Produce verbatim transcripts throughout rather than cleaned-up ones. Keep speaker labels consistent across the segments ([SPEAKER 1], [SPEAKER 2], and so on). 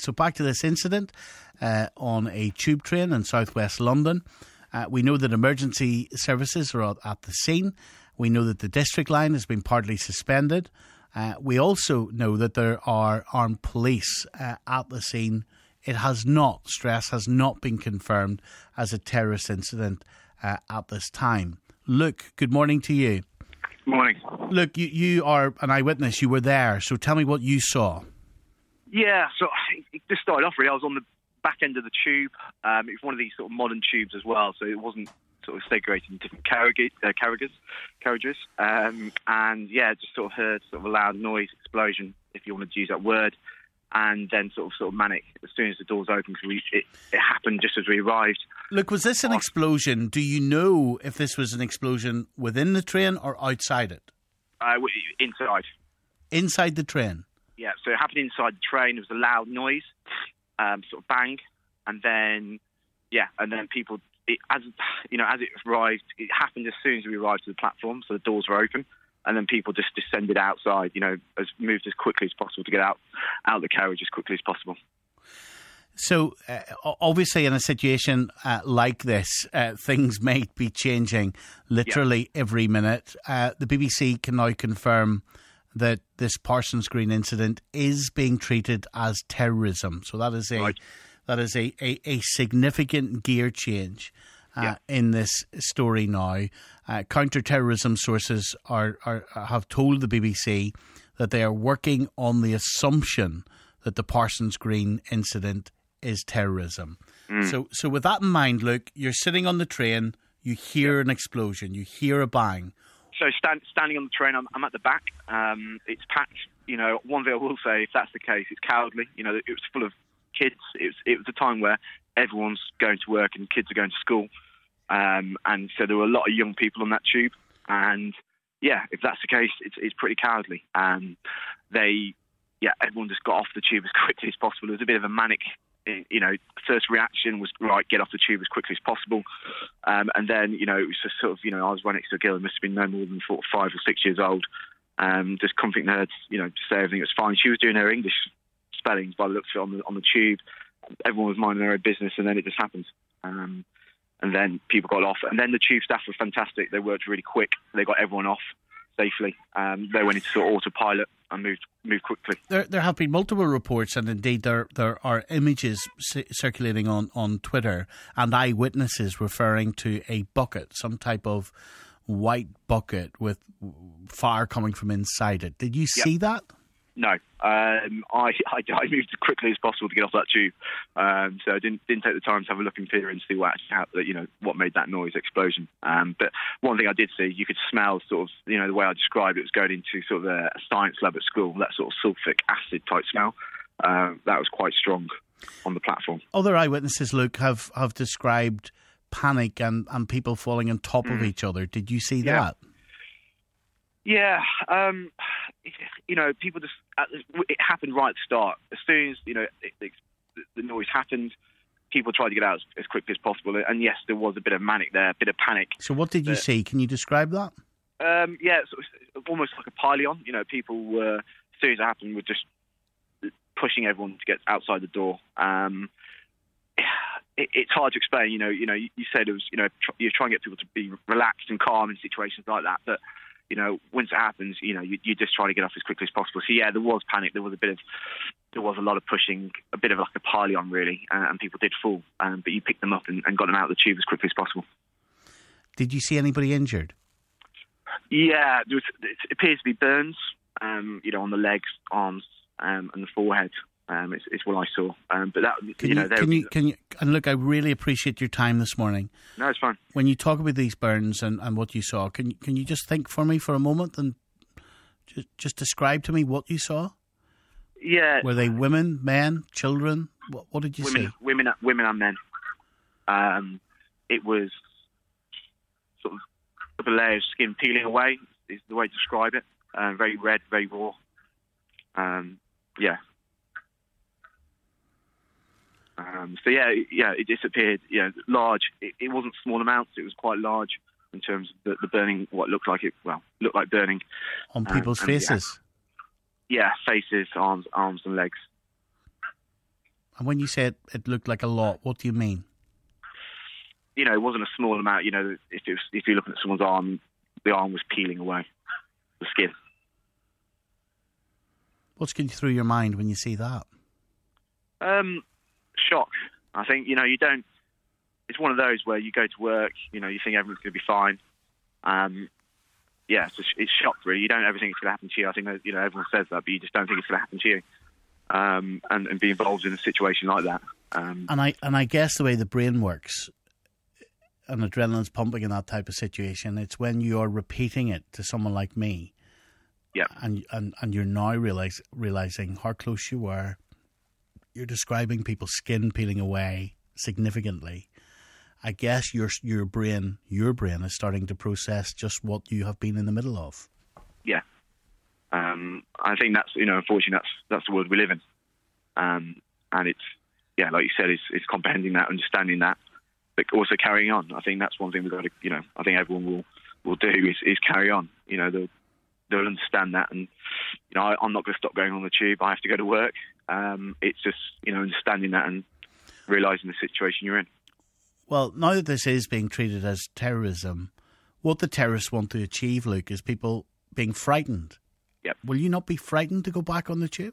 [SPEAKER 1] So back to this incident uh, on a tube train in southwest London. Uh, we know that emergency services are at the scene. We know that the district line has been partly suspended. Uh, we also know that there are armed police uh, at the scene. It has not, stress, has not been confirmed as a terrorist incident uh, at this time. Luke, good morning to you.
[SPEAKER 2] Good morning.
[SPEAKER 1] Look, you, you are an eyewitness. You were there. So tell me what you saw.
[SPEAKER 2] Yeah, so it just started off really. I was on the back end of the tube. Um, it was one of these sort of modern tubes as well, so it wasn't sort of segregated in different carriages, uh, carriages, carriages. Um, and yeah, just sort of heard sort of a loud noise, explosion, if you wanted to use that word, and then sort of sort of manic as soon as the doors opened, because it, it happened just as we arrived.
[SPEAKER 1] Look, was this an explosion? Do you know if this was an explosion within the train or outside it?
[SPEAKER 2] Uh, inside.
[SPEAKER 1] Inside the train?
[SPEAKER 2] Yeah, so it happened inside the train. There was a loud noise, um, sort of bang, and then, yeah, and then people, it, as you know, as it arrived, it happened as soon as we arrived to the platform, so the doors were open, and then people just descended outside, you know, as moved as quickly as possible to get out, out of the carriage as quickly as possible.
[SPEAKER 1] So, uh, obviously, in a situation uh, like this, uh, things might be changing literally yeah. every minute. Uh, the B B C can now confirm that this Parsons Green incident is being treated as terrorism. So that is a right. that is a, a, a significant gear change uh, yeah. in this story now. Uh, counter-terrorism sources are, are have told the B B C that they are working on the assumption that the Parsons Green incident is terrorism. Mm. So so with that in mind, Luke, you're sitting on the train, you hear an explosion, you hear a bang.
[SPEAKER 2] So stand, standing on the train, I'm, I'm at the back. Um, it's packed. You know, one thing I will say, if that's the case, it's cowardly. You know, it was full of kids. It was, it was a time where everyone's going to work and kids are going to school. Um, and so there were a lot of young people on that tube. And yeah, if that's the case, it's, it's pretty cowardly. Um, they, yeah, everyone just got off the tube as quickly as possible. It was a bit of a manic, you know, first reaction was, right, get off the tube as quickly as possible. Um, and then, you know, it was just sort of, you know, I was right next to a girl who must have been no more than four, five or six years old. Um, just comforting her, you know, to say everything was fine. She was doing her English spellings by the looks of it on the, on the tube. Everyone was minding their own business, and then it just happened. Um, and then people got off. And then the tube staff were fantastic. They worked really quick. They got everyone off safely. Um, they went into sort of autopilot and moved moved quickly. There,
[SPEAKER 1] there have been multiple reports, and indeed there there are images c- circulating on, on Twitter and eyewitnesses referring to a bucket, some type of white bucket with fire coming from inside it. Did you see yep. that?
[SPEAKER 2] No, um, I, I I moved as quickly as possible to get off that tube, um, so I didn't didn't take the time to have a look in theory and see what actually, you know, what made that noise, explosion. Um, but one thing I did see, you could smell sort of, you know, the way I described it was going into sort of a, a science lab at school, that sort of sulfuric acid type smell. Uh, that was quite strong on the platform.
[SPEAKER 1] Other eyewitnesses, Luke, have have described panic and, and people falling on top mm. of each other. Did you see
[SPEAKER 2] yeah.
[SPEAKER 1] that?
[SPEAKER 2] Yeah, um, you know, people just, it happened right at the start. As soon as, you know, it, it, the noise happened, people tried to get out as, as quickly as possible. And yes, there was a bit of manic there, a bit of panic.
[SPEAKER 1] So what did you but, see? Can you describe that?
[SPEAKER 2] Um, yeah, it's, it's almost like a pile-on. You know, people were, as soon as it happened, were just pushing everyone to get outside the door. Um, it, it's hard to explain. You know, you know, you, you said it was, you know, tr- you try and get people to be relaxed and calm in situations like that, but you know, once it happens, you know, you, you just try to get off as quickly as possible. So yeah, there was panic. There was a bit of, there was a lot of pushing, a bit of like a pile-on really, uh, and people did fall. Um, but you picked them up and, and got them out of the tube as quickly as possible.
[SPEAKER 1] Did you see anybody injured?
[SPEAKER 2] Yeah, there was, it appears to be burns, um, you know, on the legs, arms, um, and the forehead. Um, it's, it's what I saw. Um, but that,
[SPEAKER 1] can
[SPEAKER 2] you know,
[SPEAKER 1] you, can you, can you, and look, I really appreciate your time this morning.
[SPEAKER 2] No, it's fine.
[SPEAKER 1] When you talk about these burns and, and what you saw, can you, can you just think for me for a moment and just, just describe to me what you saw?
[SPEAKER 2] Yeah.
[SPEAKER 1] Were they women, men, children? What, what did you
[SPEAKER 2] women,
[SPEAKER 1] see?
[SPEAKER 2] Women, women and men. Um, it was sort of a layer of skin peeling away, is the way to describe it. Uh, very red, very raw. Um, yeah. Um, so yeah, yeah, it disappeared. Yeah, large. It, it wasn't small amounts. It was quite large in terms of the, the burning. What looked like it. Well, looked like burning
[SPEAKER 1] on people's
[SPEAKER 2] um,
[SPEAKER 1] faces.
[SPEAKER 2] Yeah. yeah, faces, arms, arms, and legs.
[SPEAKER 1] And when you say it, it looked like a lot, what do you mean?
[SPEAKER 2] You know, it wasn't a small amount. You know, if it was, if you're looking at someone's arm, the arm was peeling away, the skin.
[SPEAKER 1] What's going through your mind when you see that?
[SPEAKER 2] Um, shock. I think, you know, you don't, it's one of those where you go to work, you know, you think everyone's going to be fine. Um, yeah, it's, it's shock, really. You don't ever think it's going to happen to you. I think that, you know, everyone says that, but you just don't think it's going to happen to you. Um, and, and be involved in a situation like that. Um,
[SPEAKER 1] and I and I guess the way the brain works, and adrenaline's pumping in that type of situation, it's when you're repeating it to someone like me,
[SPEAKER 2] yeah,
[SPEAKER 1] and and, and you're now realize, realizing how close you were. You're describing people's skin peeling away significantly. I guess your your brain your brain is starting to process just what you have been in the middle of.
[SPEAKER 2] Yeah. Um, I think that's, you know, unfortunately, that's that's the world we live in, um, and it's, yeah, like you said, it's, it's comprehending that, understanding that, but also carrying on. I think that's one thing we've got to, you know, I think everyone will, will do is, is carry on. You know, they'll they'll understand that, and you know, I, I'm not going to stop going on the tube. I have to go to work. Um, it's just, you know, understanding that and realising the situation you're in.
[SPEAKER 1] Well, now that this is being treated as terrorism, what the terrorists want to achieve, Luke, is people being frightened.
[SPEAKER 2] Yep.
[SPEAKER 1] Will you not be frightened to go back on the tube?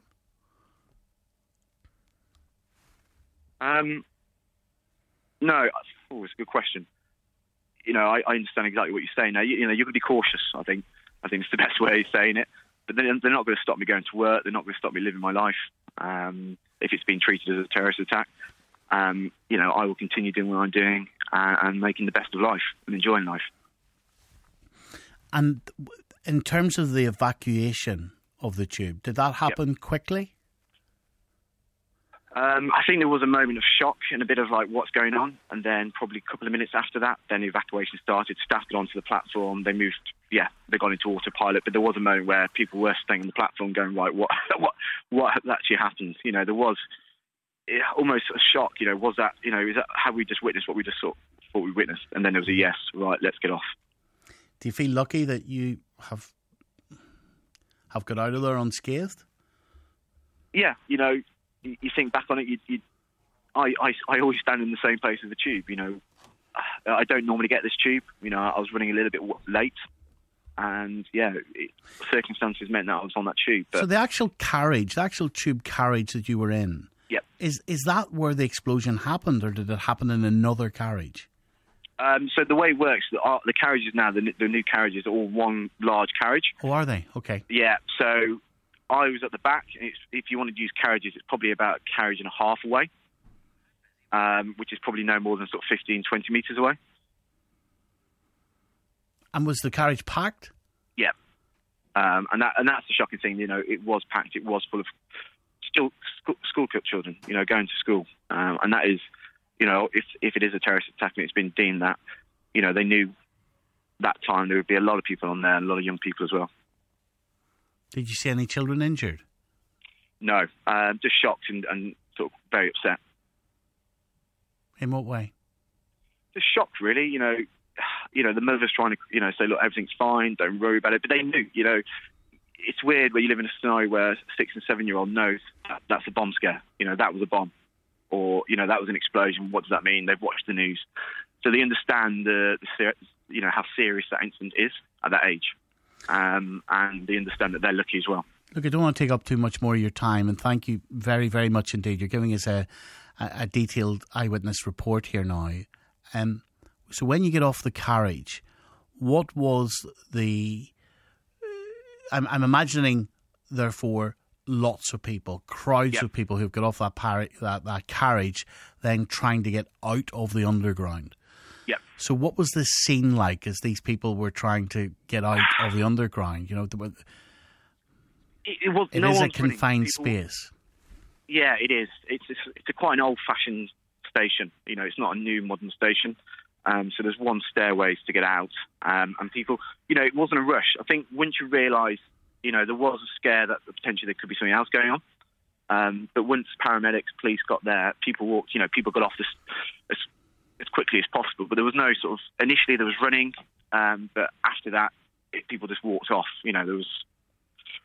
[SPEAKER 2] Um, no, oh, it's a good question. You know, I, I understand exactly what you're saying. Now, you, you know, you've got to be cautious. I think. I think it's the best way of saying it. But they're, they're not going to stop me going to work. They're not going to stop me living my life. Um, if it's been treated as a terrorist attack, um, you know, I will continue doing what I'm doing uh, and making the best of life and enjoying life.
[SPEAKER 1] And in terms of the evacuation of the tube, did that happen yep. quickly?
[SPEAKER 2] Um, I think there was a moment of shock and a bit of like, what's going on? And then probably a couple of minutes after that, then the evacuation started. Staff got onto the platform. They moved, yeah, they got into autopilot. But there was a moment where people were staying on the platform going, right, what what, what actually happened? You know, there was yeah, almost a shock. You know, was that, you know, is that, have we just witnessed what we just saw, thought we witnessed? And then there was a yes, right, let's get off.
[SPEAKER 1] Do you feel lucky that you have have got out of there unscathed?
[SPEAKER 2] Yeah, you know, you, you think back on it, you, you, I, I, I always stand in the same place as the tube, you know. I don't normally get this tube. You know, I was running a little bit late. And, yeah, it, circumstances meant that I was on that tube. But,
[SPEAKER 1] so the actual carriage, the actual tube carriage that you were in,
[SPEAKER 2] yep.
[SPEAKER 1] is, is that where the explosion happened, or did it happen in another carriage?
[SPEAKER 2] Um, so the way it works, the, uh, the carriages now, the, the new carriages are all one large carriage.
[SPEAKER 1] Oh, are they? Okay.
[SPEAKER 2] Yeah, so I was at the back. It's, if you wanted to use carriages, it's probably about a carriage and a half away, um, which is probably no more than sort of fifteen, twenty metres away.
[SPEAKER 1] And was the carriage packed?
[SPEAKER 2] Yeah. Um, and that and that's the shocking thing, you know, it was packed. It was full of still school, school children, you know, going to school. Um, and that is... You know, if if it is a terrorist attack and it's been deemed that, you know, they knew that time there would be a lot of people on there, and a lot of young people as well.
[SPEAKER 1] Did you see any children injured?
[SPEAKER 2] No, um, just shocked and, and sort of very upset.
[SPEAKER 1] In what way?
[SPEAKER 2] Just shocked, really. You know, you know, the mother's trying to, you know, say, look, everything's fine, don't worry about it. But they knew, you know, it's weird where you live in a scenario where a six and seven year old knows that that's a bomb scare. You know, that was a bomb. Or, you know, that was an explosion. What does that mean? They've watched the news. So they understand, the, the you know, how serious that incident is at that age. Um, and they understand that they're lucky as well.
[SPEAKER 1] Look, I don't want to take up too much more of your time, and thank you very, very much indeed. You're giving us a, a, a detailed eyewitness report here now. Um, so when you get off the carriage, what was the... I'm, I'm imagining, therefore... lots of people, crowds
[SPEAKER 2] yep.
[SPEAKER 1] of people who've got off that, par- that that carriage, then trying to get out of the underground.
[SPEAKER 2] Yeah.
[SPEAKER 1] So, what was this scene like as these people were trying to get out of the underground? You know, the,
[SPEAKER 2] it, it, was,
[SPEAKER 1] it
[SPEAKER 2] no
[SPEAKER 1] is a
[SPEAKER 2] one's
[SPEAKER 1] confined
[SPEAKER 2] people,
[SPEAKER 1] space.
[SPEAKER 2] Yeah, it is. It's it's, it's a quite an old-fashioned station. You know, it's not a new modern station. Um, so there's one stairways to get out, um, and people. You know, it wasn't a rush. I think once you realise. You know, there was a scare that potentially there could be something else going on. Um, but once paramedics, police got there, people walked, you know, people got off this as, as quickly as possible. But there was no sort of, initially there was running, um, but after that, it, people just walked off. You know, there was,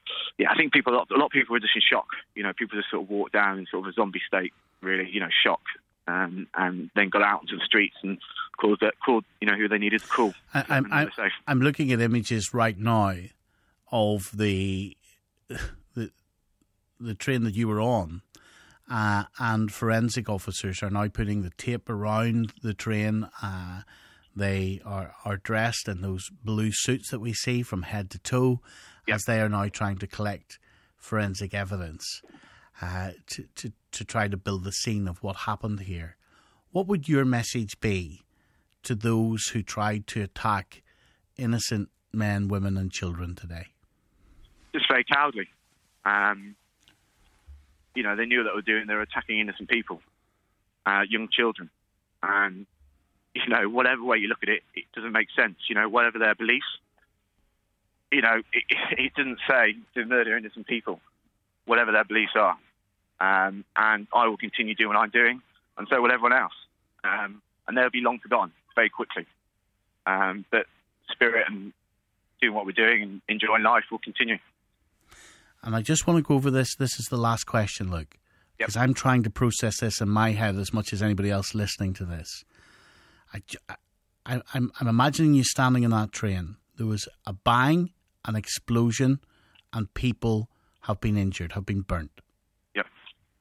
[SPEAKER 2] yeah, I think people, a lot, a lot of people were just in shock. You know, people just sort of walked down in sort of a zombie state, really, you know, shock, um, and then got out into the streets and called, uh, called you know, who they needed to call.
[SPEAKER 1] I, I'm, I'm, I'm looking at images right now of the the, the train that you were on, uh, and forensic officers are now putting the tape around the train. Uh, they are, are dressed in those blue suits that we see from head to toe, yep. as they are now trying to collect forensic evidence uh, to, to, to try to build the scene of what happened here. What would your message be to those who tried to attack innocent men, women and children today?
[SPEAKER 2] Just very cowardly. Um, you know, they knew what they were doing. They were attacking innocent people, uh, young children. And, you know, whatever way you look at it, it doesn't make sense. You know, whatever their beliefs, you know, it, it doesn't say to murder innocent people, whatever their beliefs are. Um, and I will continue doing what I'm doing, and so will everyone else. Um, and they'll be long forgotten very quickly. Um, but spirit and doing what we're doing and enjoying life will continue.
[SPEAKER 1] And I just want to go over this. This is the last question, Luke, because yep. I'm trying to process this in my head as much as anybody else listening to this. I, I, I'm, I'm imagining you standing in that train. There was a bang, an explosion, and people have been injured, have been burnt.
[SPEAKER 2] Yep.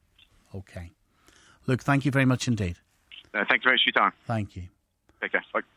[SPEAKER 1] Okay. Luke, thank you very much indeed.
[SPEAKER 2] Uh, thanks very much for your time.
[SPEAKER 1] Thank you.
[SPEAKER 2] Take care. Bye.